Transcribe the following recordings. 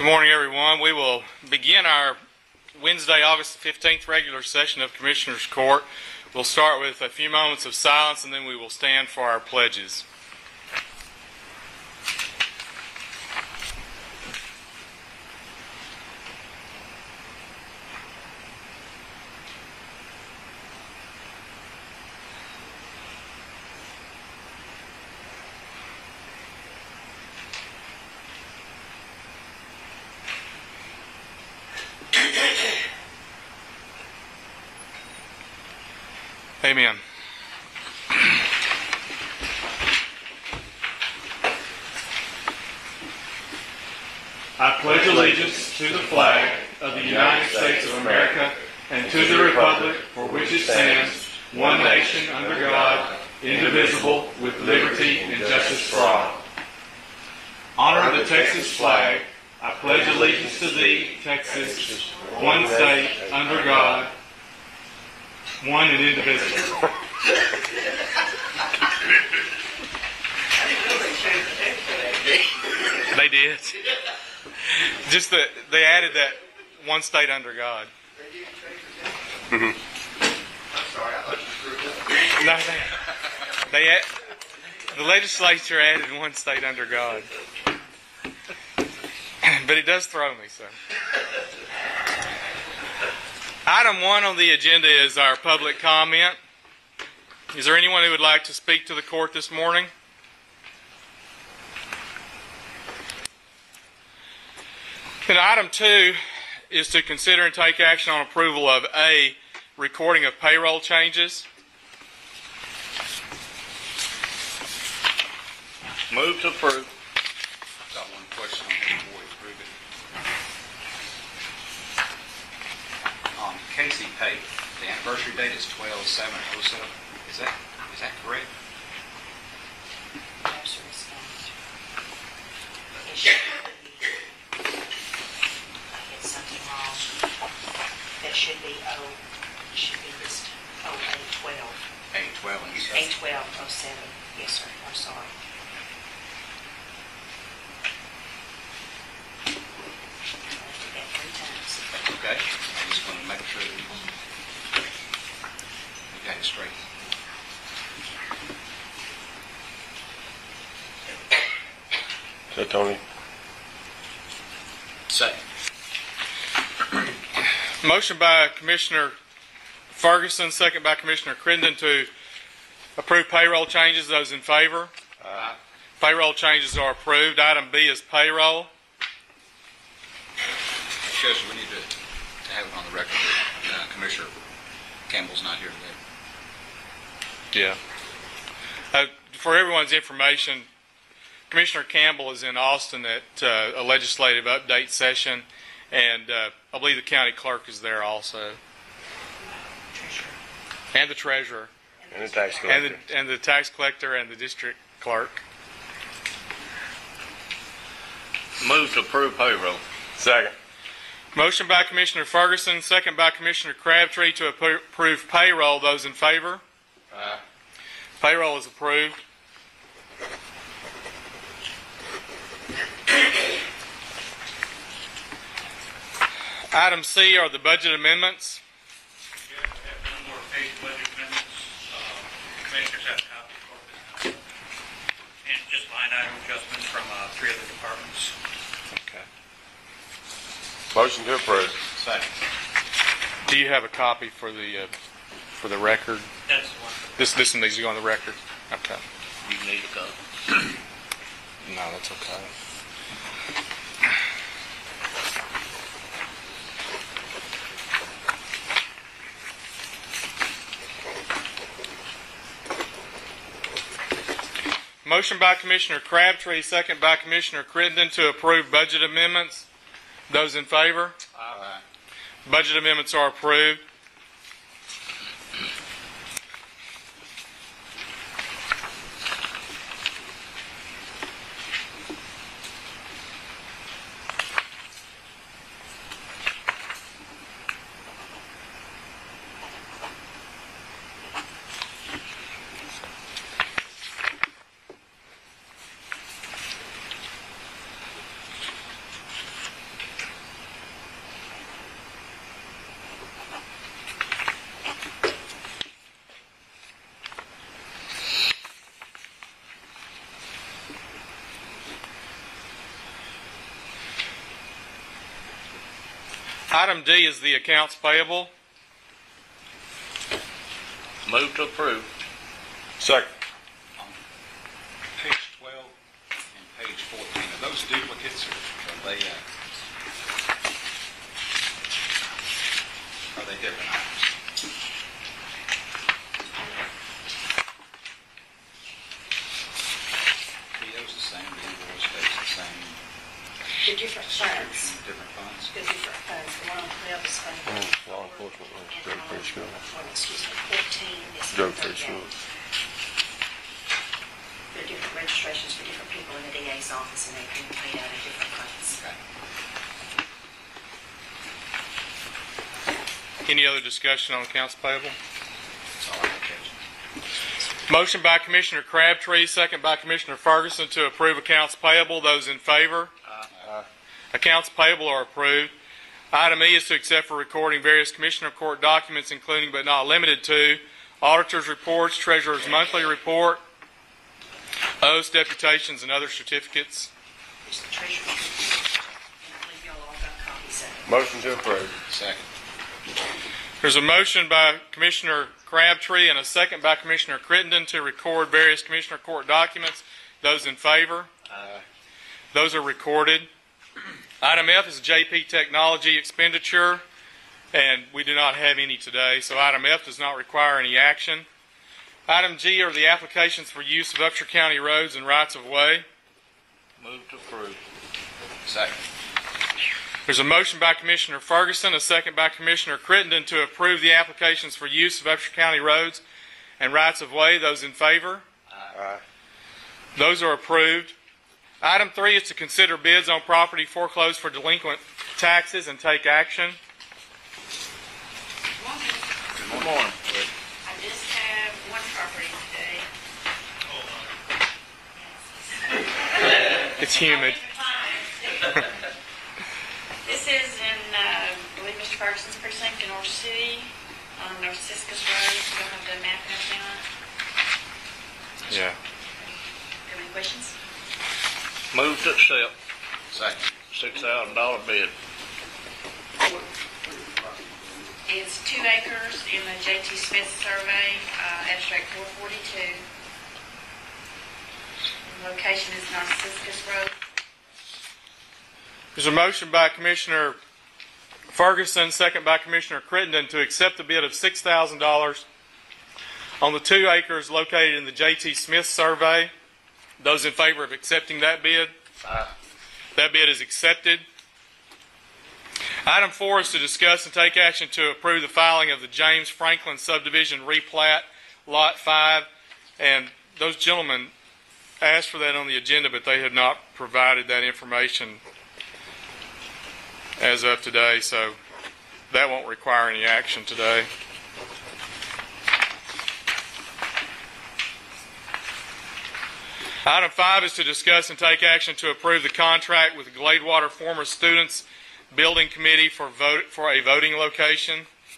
Good morning, everyone. We will begin our Wednesday, August 15th regular session of Commissioners Court. We'll start with a few moments of silence and then we will stand for our pledges. Amen. I pledge allegiance to the flag of the United States of America and to the republic for which it stands, one nation under God, indivisible, with liberty and justice for all. Honor the Texas flag. I pledge allegiance to thee, Texas, one state under God, one and indivisible. They did. Just that they added that one state under God. I'm sorry, I thought you No, the legislature added one state under God. But it does throw me, so. Item 1 on the agenda is our public comment. Is there anyone who would like to speak to the court this morning? And item 2 is to consider and take action on approval of A, recording of payroll changes. Move to approve. I've got one question before we approve it. On Casey Pay, the anniversary date is 12/7/07. Is that correct? It should be, it's something wrong. That should be just 0812. 8/12 and 7. 8/12/07. Yes, sir. I'm sorry. I did that 3 times. Okay. I just want to make sure that we got it straight. Is that Tony? Second. Motion by Commissioner Ferguson, second by Commissioner Crittenden to approve payroll changes. Those in favor? Aye. Payroll changes are approved. Item B is payroll. Judge, we need to have it on the record that Commissioner Campbell's not here today. Yeah. For everyone's information, Commissioner Campbell is in Austin at a legislative update session, and I believe the county clerk is there also. Treasurer. And the treasurer. And the tax collector. And the tax collector and the district clerk. Move to approve payroll. Second. Motion by Commissioner Ferguson, second by Commissioner Crabtree to approve payroll. Those in favor? Aye. Payroll is approved. Item C are the budget amendments. We have one more page budget amendments. Commissioners have a copy of it. And just line item adjustments from 3 other departments. Okay. Motion to approve. Second. Do you have a copy for the record? That's the one. This one needs to go on the record. Okay. You need to go. No, that's okay. Motion by Commissioner Crabtree, second by Commissioner Crittenden to approve budget amendments. Those in favor? Aye. Budget amendments are approved. Item D is the accounts payable. Move to approve. Second. On page 12 and page 14, are those duplicates or are they different items? PO's the same, the invoice stays the same, The different funds, different funds. the different funds, the one on 12 is fund. Law enforcement, And drug free school. excuse me, 14 is. Drug fund free school. There are different registrations for different people in the DA's office, and they can be paid out of different funds. Okay. Any other discussion on accounts payable? That's all I can catch. Motion by Commissioner Crabtree, second by Commissioner Ferguson to approve accounts payable. Those in favor? Aye. Accounts payable are approved. Item E is to accept for recording various Commissioner Court documents, including but not limited to auditor's reports, treasurer's monthly report, oaths, deputations, and other certificates. It's the treasurer's report, and I believe y'all all got copies of it. Motion to approve. Second. There's a motion by Commissioner Crabtree and a second by Commissioner Crittenden to record various Commissioner Court documents. Those in favor? Aye. Those are recorded. Item F is JP Technology expenditure, and we do not have any today, so item F does not require any action. Item G are the applications for use of Upshur County roads and rights of way. Move to approve. Second. There's a motion by Commissioner Ferguson, a second by Commissioner Crittenden to approve the applications for use of Upshur County roads and rights of way. Those in favor? Aye. Those are approved. Item 3 is to consider bids on property foreclosed for delinquent taxes and take action. Good morning. I just have one property today. It's humid. This is in, I believe, Mr. Ferguson's precinct in Orange City, on North Ciscus Road. We don't have the map and everything on it. Yeah. Have any questions? Move to accept. Second. $6,000 bid. It's 2 acres in the J.T. Smith survey, abstract 442. The location is North Ciscus Road. There's a motion by Commissioner Ferguson, second by Commissioner Crittenden to accept the bid of $6,000 on the 2 acres located in the J.T. Smith survey. Those in favor of accepting that bid? Aye. That bid is accepted. Item 4 is to discuss and take action to approve the filing of the James Franklin subdivision replat, Lot 5. And those gentlemen asked for that on the agenda, but they have not provided that information as of today, so that won't require any action today. Item 5 is to discuss and take action to approve the contract with the Gladewater Former Students Building Committee for a voting location.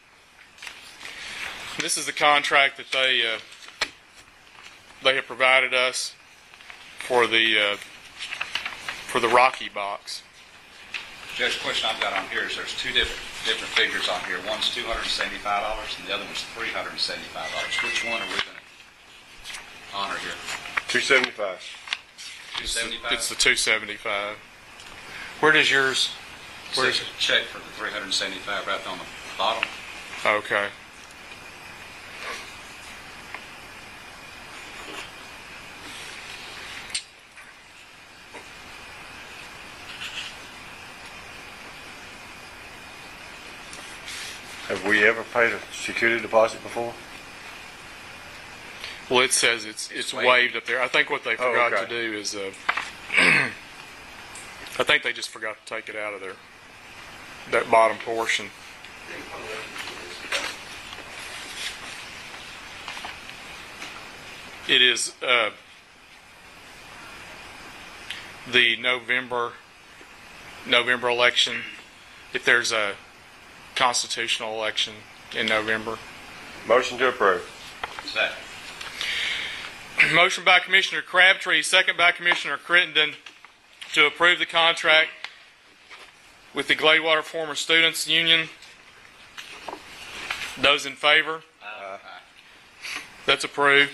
This is the contract that they have provided us for the Rocky box. Judge, the question I've got on here is there's 2 different figures on here. One's $275 and the other one's $375. Which one are we going to honor here? 275. $275? It's the 275. Where does yours? Where's a check for the $375 right on the bottom? Okay. Have we ever paid a security deposit before? Well, it says it's waived up there. I think what they forgot to do is, I think they just forgot to take it out of there, that bottom portion. It is the November election. If there's a constitutional election in November. Motion to approve. Second. Motion by Commissioner Crabtree, second by Commissioner Crittenden to approve the contract with the Gladewater Former Students Union. Those in favor? That's approved.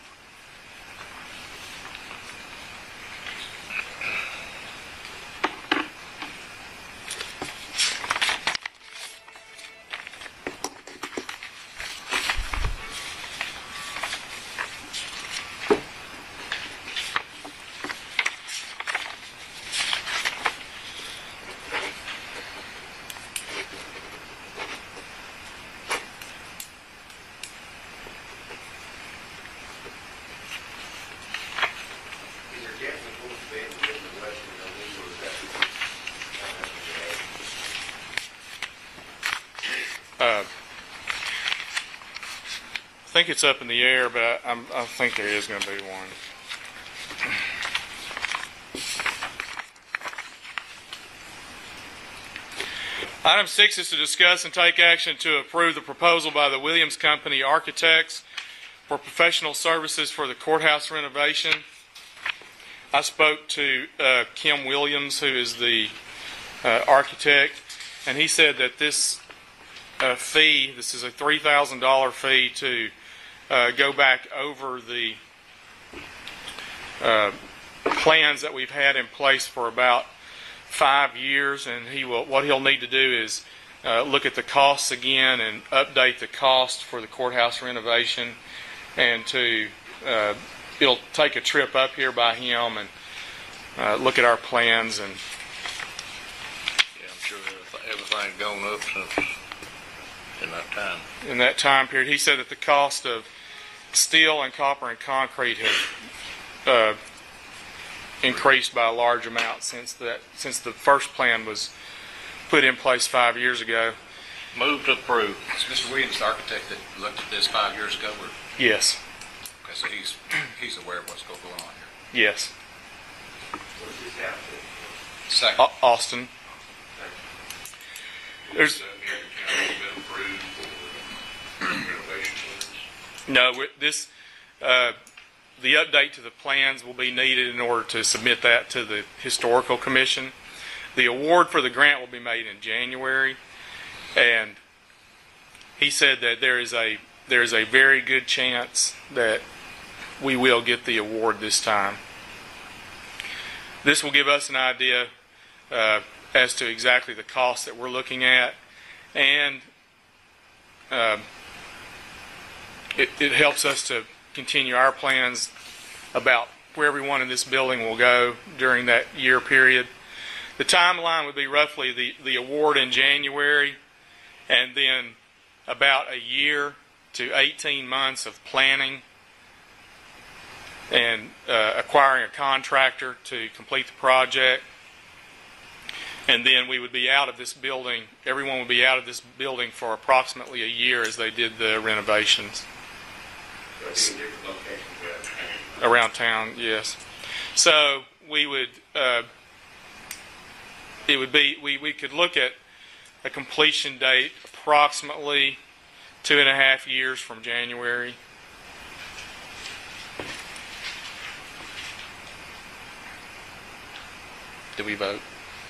I think it's up in the air, but I think there is going to be one. Item 6 is to discuss and take action to approve the proposal by the Williams Company Architects for professional services for the courthouse renovation. I spoke to Kim Williams, who is the architect, and he said that this fee, this is a $3,000 fee to go back over the plans that we've had in place for about 5 years, and what he'll need to do is look at the costs again and update the cost for the courthouse renovation, and he'll take a trip up here by him and look at our plans. And Yeah, I'm sure everything's gone up since in that time. in that time period, he said that the cost of steel and copper and concrete have increased by a large amount since the first plan was put in place 5 years ago. Move to approve. Is Mr. Williams the architect that looked at this 5 years ago? Or, Yes, okay, so he's aware of what's going on here. yes. Second. Austin. There's no this. The update to the plans will be needed in order to submit that to the Historical Commission. The award for the grant will be made in January, and he said that there is a very good chance that we will get the award this time. This will give us an idea as to exactly the cost that we're looking at, and it helps us to continue our plans about where everyone in this building will go during that year period. The timeline would be roughly the award in January, and then about a year to 18 months of planning and acquiring a contractor to complete the project. And then we would be out of this building, everyone would be out of this building for approximately a year as they did the renovations. Around town, yes. So we would, we could look at a completion date approximately 2.5 years from January. Did we vote?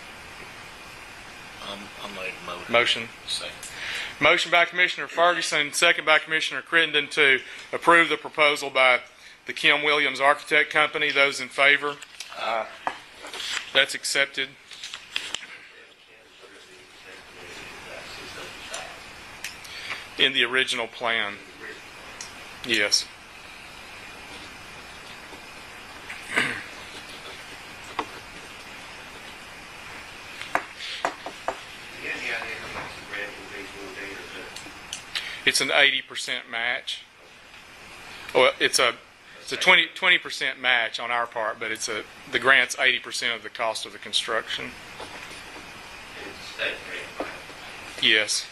I made a motion. Motion. Second. Motion by Commissioner Ferguson, second by Commissioner Crittenden to approve the proposal by the Kim Williams Architect Company. Those in favor? Aye. That's accepted. In the original plan. Yes. It's an 80% match. Well, it's a 20% match on our part, but the grant's 80% of the cost of the construction. Yes.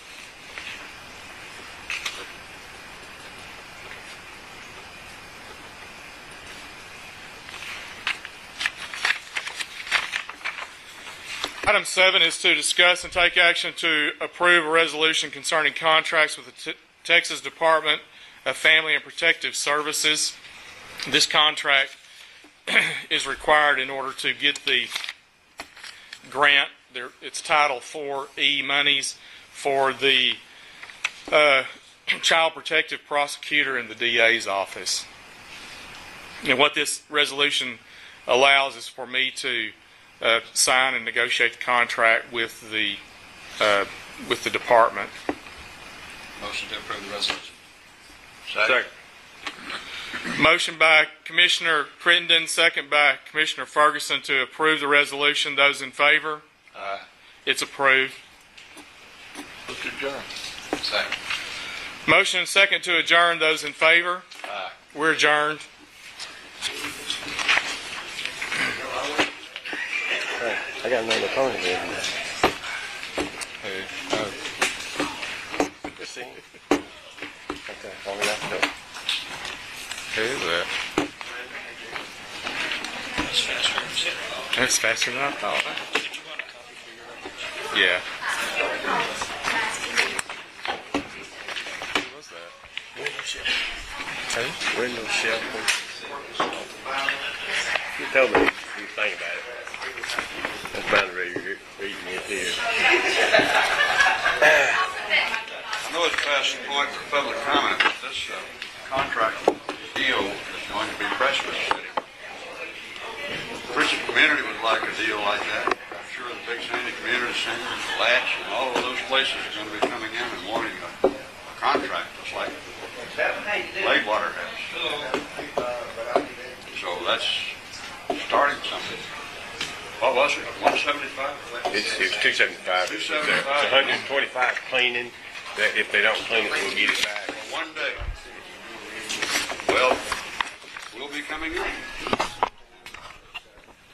Item 7 is to discuss and take action to approve a resolution concerning contracts with the Texas Department of Family and Protective Services. This contract is required in order to get the grant It's Title 4E monies for the Child Protective Prosecutor in the DA's office. And what this resolution allows is for me to sign and negotiate the contract with the department. Motion to approve the resolution. Second. Motion by Commissioner Crittenden, second by Commissioner Ferguson to approve the resolution. Those in favor? Aye. It's approved. Mr. John. Second. Motion and second to adjourn. Those in favor? Aye. We're adjourned. Hey, I got another opponent here. Just see. Okay, only have to go. Who is that? That's faster than I thought. Yeah. Who was that? Window shelf. You told me you think about it. I'm trying to read it here. I know it's past the point for public comment, but this contract deal is going to be precedent setting. Pritchett community would like a deal like that. I'm sure the Big Sandy Community Center, Latch, and all of those places are going to be coming in and wanting a contract just like Lakewater has. So that's starting something. What was it, 175? It's 275. It's 125 cleaning. That if they don't clean it, we'll get it back. One day. Well, we'll be coming in.